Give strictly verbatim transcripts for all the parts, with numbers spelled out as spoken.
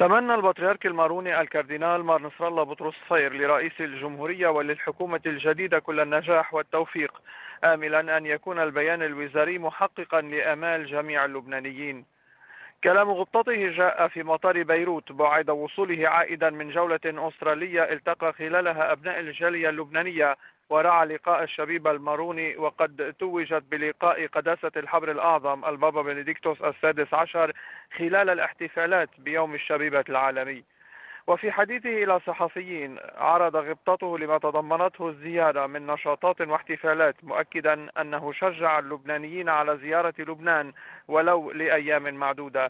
تمنى البطريرك الماروني الكاردينال مار نصر الله بطرس صفير لرئيس الجمهورية وللحكومة الجديدة كل النجاح والتوفيق، آملا أن يكون البيان الوزاري محققا لآمال جميع اللبنانيين. كلام غبطته جاء في مطار بيروت بعد وصوله عائدا من جولة أسترالية التقى خلالها أبناء الجالية اللبنانية، ورعى لقاء الشبيب الماروني، وقد توجت بلقاء قداسة الحبر الأعظم البابا بنديكتوس السادس عشر خلال الاحتفالات بيوم الشبيبة العالمي. وفي حديثه إلى صحفيين عرض غبطته لما تضمنته الزيارة من نشاطات واحتفالات، مؤكدا أنه شجع اللبنانيين على زيارة لبنان ولو لأيام معدودة.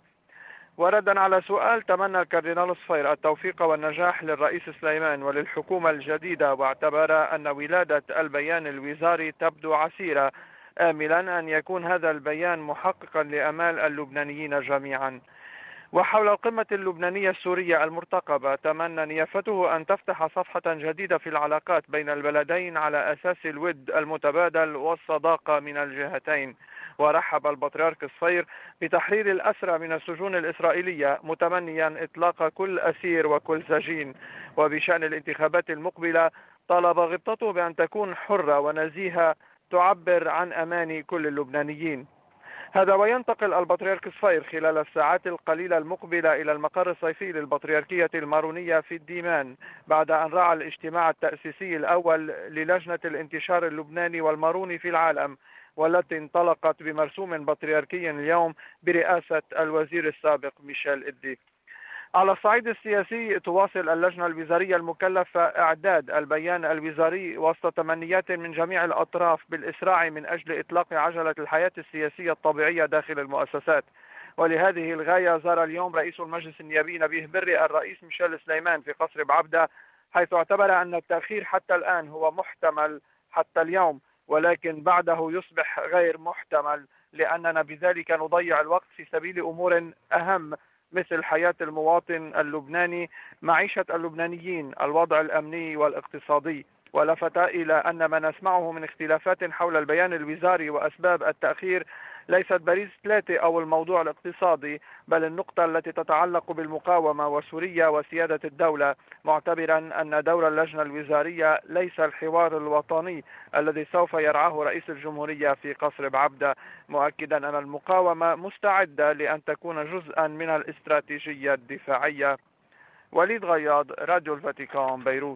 وردا على سؤال، تمنى الكاردينال صفير التوفيق والنجاح للرئيس سليمان وللحكومة الجديدة، واعتبر أن ولادة البيان الوزاري تبدو عسيرة، آملا أن يكون هذا البيان محققا لأمال اللبنانيين جميعا. وحول القمة اللبنانية السورية المرتقبة، تمنى نيافته أن تفتح صفحة جديدة في العلاقات بين البلدين على أساس الود المتبادل والصداقة من الجهتين. ورحب البطريرك صفير بتحرير الأسرى من السجون الإسرائيلية، متمنيا إطلاق كل أسير وكل سجين. وبشأن الانتخابات المقبلة، طالب غبطته بأن تكون حرة ونزيهة تعبر عن أمان كل اللبنانيين. هذا وينتقل البطريرك صفير خلال الساعات القليلة المقبلة إلى المقر الصيفي للبطريركية المارونية في الديمان، بعد أن رعى الاجتماع التأسيسي الأول للجنة الانتشار اللبناني والماروني في العالم، والتي انطلقت بمرسوم بطريركي اليوم برئاسة الوزير السابق ميشيل إدلي. على الصعيد السياسي، تواصل اللجنة الوزارية المكلفة إعداد البيان الوزاري وسط تمنيات من جميع الأطراف بالإسراع من أجل إطلاق عجلة الحياة السياسية الطبيعية داخل المؤسسات. ولهذه الغاية زار اليوم رئيس المجلس النيابي نبيه بري الرئيس ميشيل سليمان في قصر بعبدة، حيث اعتبر أن التأخير حتى الآن هو محتمل حتى اليوم، ولكن بعده يصبح غير محتمل، لأننا بذلك نضيع الوقت في سبيل أمور أهم مثل حياة المواطن اللبناني، معيشة اللبنانيين، الوضع الأمني والاقتصادي. ولفت إلى أن ما نسمعه من اختلافات حول البيان الوزاري وأسباب التأخير ليست باريس ثلاثة أو الموضوع الاقتصادي، بل النقطة التي تتعلق بالمقاومة وسوريا وسيادة الدولة، معتبرا أن دور اللجنة الوزارية ليس الحوار الوطني الذي سوف يرعاه رئيس الجمهورية في قصر بعبدة، مؤكدا أن المقاومة مستعدة لأن تكون جزءا من الاستراتيجية الدفاعية. وليد غياض، راديو الفاتيكان، بيروت.